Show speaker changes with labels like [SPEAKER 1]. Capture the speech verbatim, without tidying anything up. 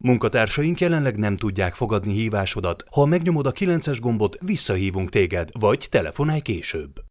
[SPEAKER 1] Munkatársaink jelenleg nem tudják fogadni hívásodat. Ha megnyomod a kilences gombot, visszahívunk téged, vagy telefonálj később.